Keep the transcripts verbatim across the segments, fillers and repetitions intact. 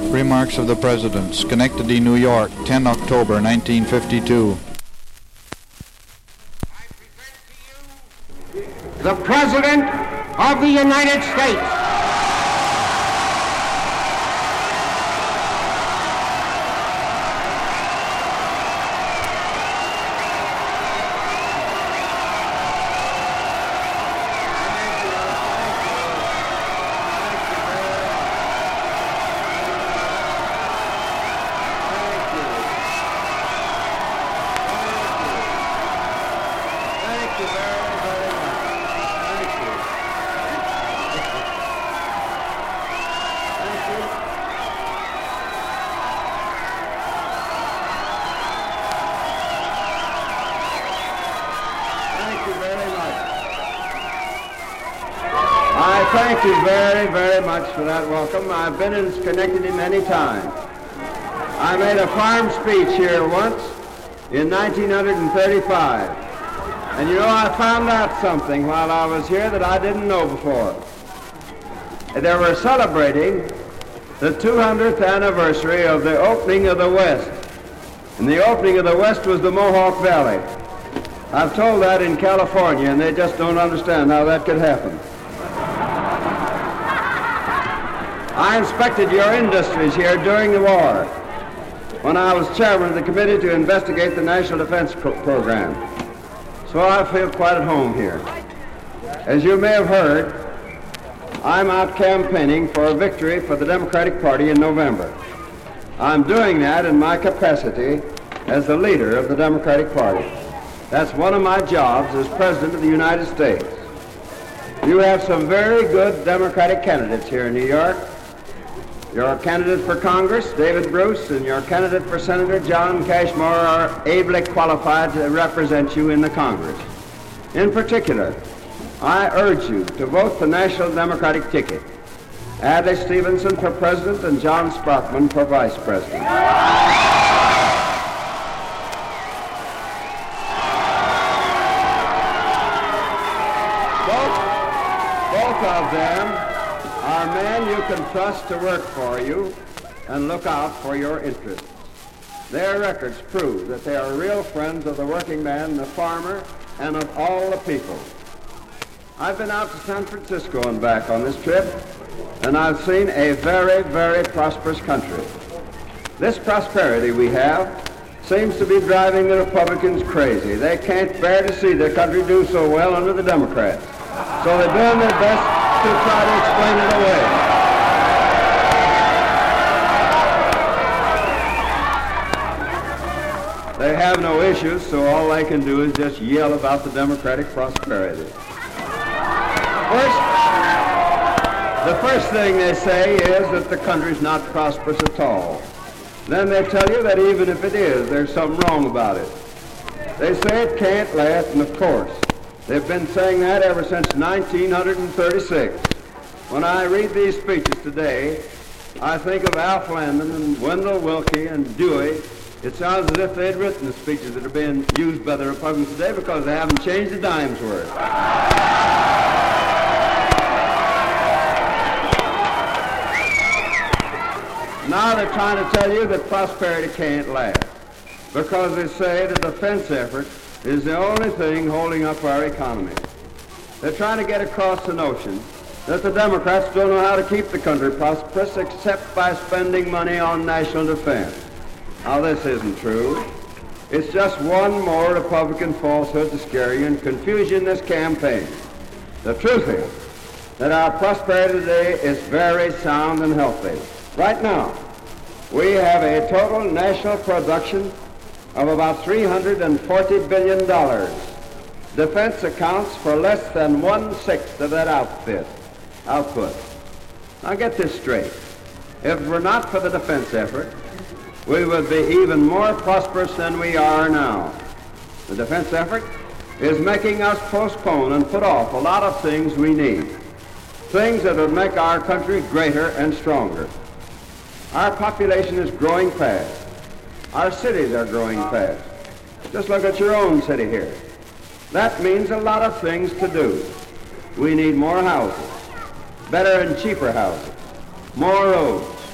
Remarks of the President, Schenectady, New York, the tenth of October, nineteen fifty-two. I present to you the President of the United States. Thank you very, very much for that welcome. I've been in Schenectady many times. I made a farm speech here once in nineteen thirty-five. And you know, I found out something while I was here that I didn't know before. They were celebrating the two hundredth anniversary of the opening of the West. And the opening of the West was the Mohawk Valley. I've told that in California, and they just don't understand how that could happen. I inspected your industries here during the war when I was chairman of the committee to investigate the National Defense Pro- Program. So I feel quite at home here. As you may have heard, I'm out campaigning for a victory for the Democratic Party in November. I'm doing that in my capacity as the leader of the Democratic Party. That's one of my jobs as President of the United States. You have some very good Democratic candidates here in New York. Your candidate for Congress, David Bruce, and your candidate for Senator, John Cashmore, are ably qualified to represent you in the Congress. In particular, I urge you to vote the National Democratic ticket. Adlai Stevenson for President and John Sparkman for Vice President. Both, both of them are men you can trust to work for you and look out for your interests. Their records prove that they are real friends of the working man, the farmer, and of all the people. I've been out to San Francisco and back on this trip, and I've seen a very, very prosperous country. This prosperity we have seems to be driving the Republicans crazy. They can't bear to see their country do so well under the Democrats. So they're doing their best to try to explain it away. They have no issues, so all they can do is just yell about the Democratic prosperity. First, the first thing they say is that the country's not prosperous at all. Then they tell you that even if it is, there's something wrong about it. They say it can't last, and of course, they've been saying that ever since nineteen thirty-six. When I read these speeches today, I think of Alf Landon and Wendell Willkie and Dewey. It sounds as if they'd written the speeches that are being used by the Republicans today because they haven't changed a dime's worth. Now they're trying to tell you that prosperity can't last because they say the defense effort is the only thing holding up our economy. They're trying to get across the notion that the Democrats don't know how to keep the country prosperous except by spending money on national defense. Now, this isn't true. It's just one more Republican falsehood to scare you and confuse you in this campaign. The truth is that our prosperity today is very sound and healthy. Right now, we have a total national production of about three hundred forty billion dollars. Defense accounts for less than one-sixth of that outfit, output. Now get this straight. If it were not for the defense effort, we would be even more prosperous than we are now. The defense effort is making us postpone and put off a lot of things we need, things that would make our country greater and stronger. Our population is growing fast. Our cities are growing fast. Just look at your own city here. That means a lot of things to do. We need more houses, better and cheaper houses, more roads,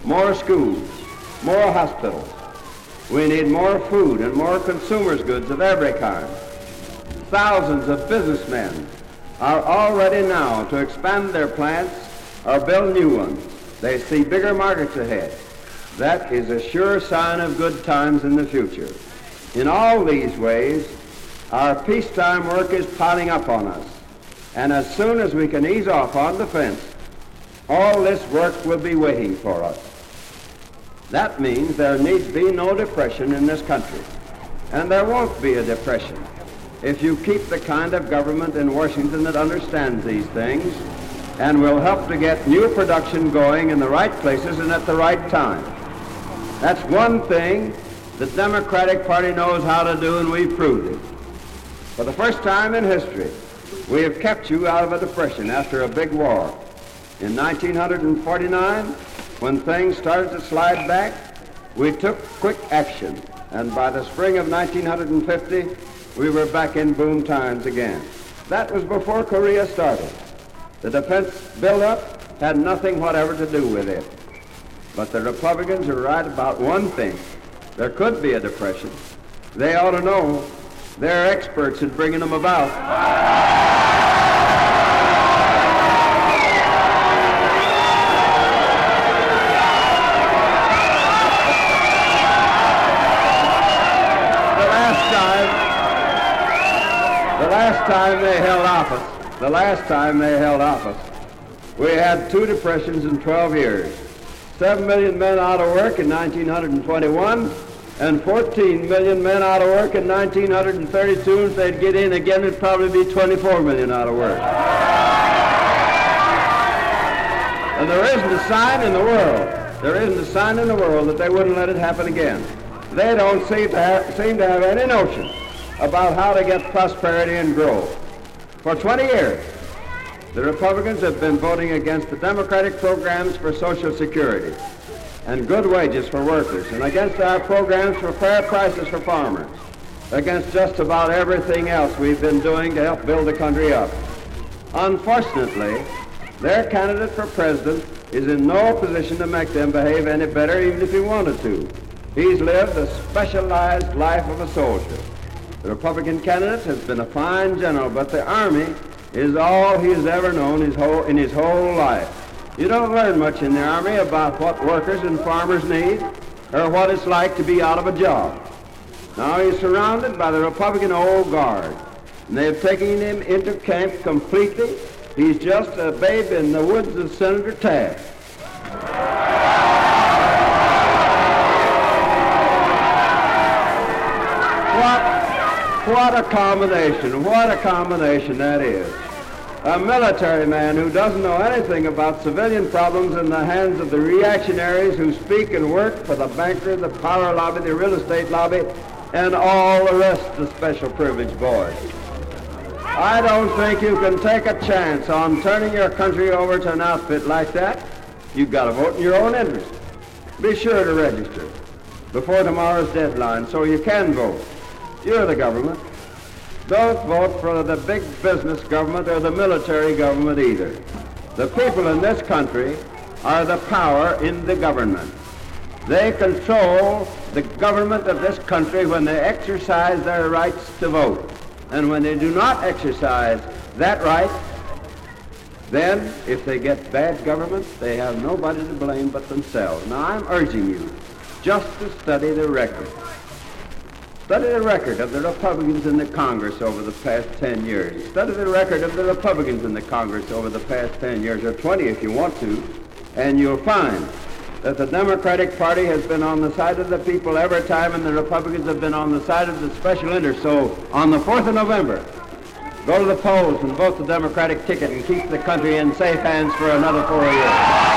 more schools, more hospitals. We need more food and more consumers' goods of every kind. Thousands of businessmen are all ready now to expand their plants or build new ones. They see bigger markets ahead. That is a sure sign of good times in the future. In all these ways, our peacetime work is piling up on us. And as soon as we can ease off on defense, all this work will be waiting for us. That means there need be no depression in this country. And there won't be a depression if you keep the kind of government in Washington that understands these things and will help to get new production going in the right places and at the right time. That's one thing the Democratic Party knows how to do, and we've proved it. For the first time in history, we have kept you out of a depression after a big war. In nineteen forty-nine, when things started to slide back, we took quick action, and by the spring of nineteen fifty, we were back in boom times again. That was before Korea started. The defense buildup had nothing whatever to do with it. But the Republicans are right about one thing. There could be a depression. They ought to know. They're experts in bringing them about. The last time, the last time they held office, the last time they held office, we had two depressions in twelve years. Seven million men out of work in nineteen twenty-one, and fourteen million men out of work in nineteen thirty-two. If they'd get in again, it'd probably be twenty-four million out of work. And there isn't a sign in the world, there isn't a sign in the world that they wouldn't let it happen again. They don't seem to have, seem to have any notion about how to get prosperity and growth. For twenty years, the Republicans have been voting against the Democratic programs for Social Security and good wages for workers, and against our programs for fair prices for farmers, against just about everything else we've been doing to help build the country up. Unfortunately, their candidate for president is in no position to make them behave any better, even if he wanted to. He's lived a specialized life of a soldier. The Republican candidate has been a fine general, but the Army is all he's ever known his whole, in his whole life. You don't learn much in the Army about what workers and farmers need or what it's like to be out of a job. Now he's surrounded by the Republican old guard, and they've taken him into camp completely. He's just a babe in the woods of Senator Taft. What, what a combination, what a combination that is. A military man who doesn't know anything about civilian problems in the hands of the reactionaries who speak and work for the banker, the power lobby, the real estate lobby, and all the rest of the special privileged boys. I don't think you can take a chance on turning your country over to an outfit like that. You've got to vote in your own interest. Be sure to register before tomorrow's deadline so you can vote. You're the government. Don't vote for the big business government or the military government either. The people in this country are the power in the government. They control the government of this country when they exercise their rights to vote. And when they do not exercise that right, then if they get bad government, they have nobody to blame but themselves. Now I'm urging you just to study the record. Study the record of the Republicans in the Congress over the past ten years. Study the record of the Republicans in the Congress over the past ten years, or twenty if you want to, and you'll find that the Democratic Party has been on the side of the people every time, and the Republicans have been on the side of the special interests. So on the fourth of November, go to the polls and vote the Democratic ticket and keep the country in safe hands for another four years.